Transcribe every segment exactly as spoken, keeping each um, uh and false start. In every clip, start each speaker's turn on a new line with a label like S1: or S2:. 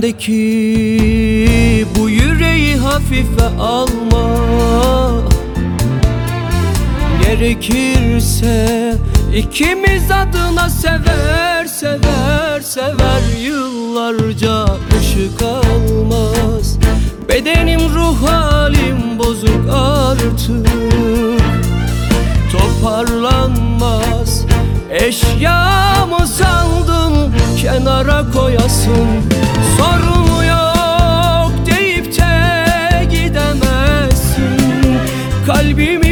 S1: Bendeki bu yüreği hafife alma. Gerekirse ikimiz adına sever sever sever, yıllarca ışık almaz. Bedenim ruh halim bozuk artık, toparlanmaz. Eşyamı sandın kenara koyasın. Sorun yok deyip de gidemezsin. Kalbimi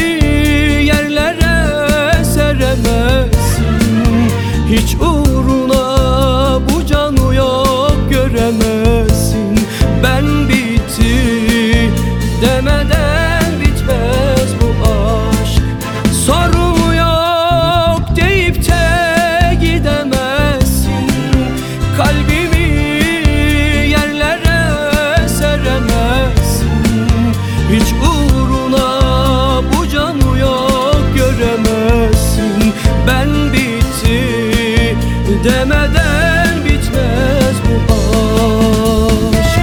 S1: yerlere seremezsin. Hiç uğruna bu canı yok göremezsin. Ben bitti demeden bitmez bu aşk. Sorun yok deyip de gidemezsin. Kalbimi yerlere seremezsin. Hiç uğruna bu canı yok göremezsin. Ben bitti demeden bitmez bu aşk.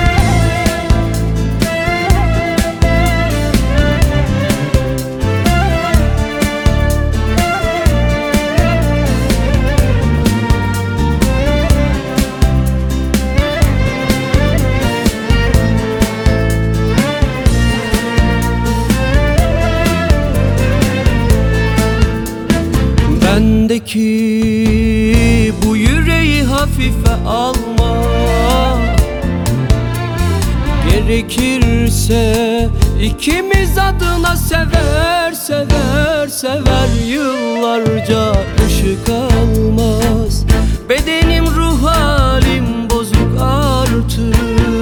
S1: Bendeki bu yüreği hafife alma. Gerekirse ikimiz adına sever sever sever, yıllarca ışık almaz. Bedenim ruh halim bozuk artık,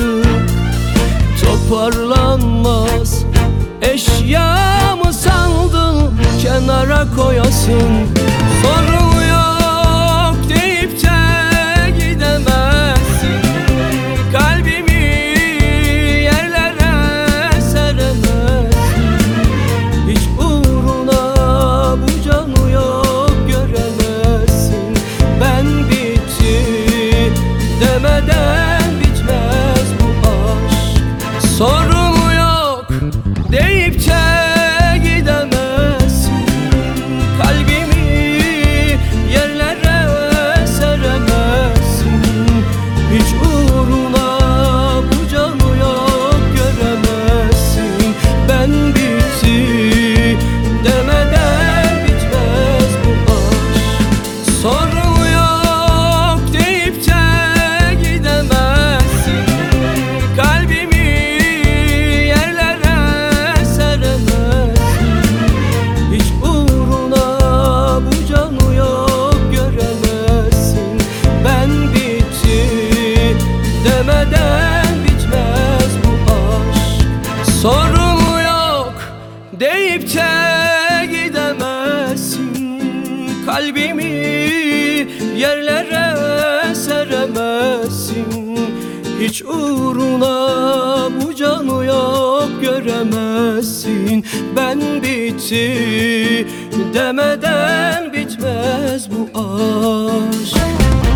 S1: toparlanmaz. Eşyamı sandın kenara koyasın. Sorun yok deyip de gidemezsin. Kalbimi yerlere seremezsin. Hiç uğruna bu canı yok göremezsin. Ben bitti demeden bitmez bu aşk. Sorun yok deyip de gidemezsin. Kalbimi yerlere seremezsin. Hiç uğruna bu canı yok göremezsin. Ben bitti demeden bitmez bu aşk. Sorun yok deyip de gidemezsin. Kalbimi yerlere seremezsin. Hiç uğruna bu canı yok göremezsin. Ben bitti demeden bitmez bu aşk. Sorun yok deyip de gidemezsin. Kalbimi yerlere seremezsin. Hiç uğruna bu canı yok göremezsin. Ben bitti demeden bitmez bu aşk.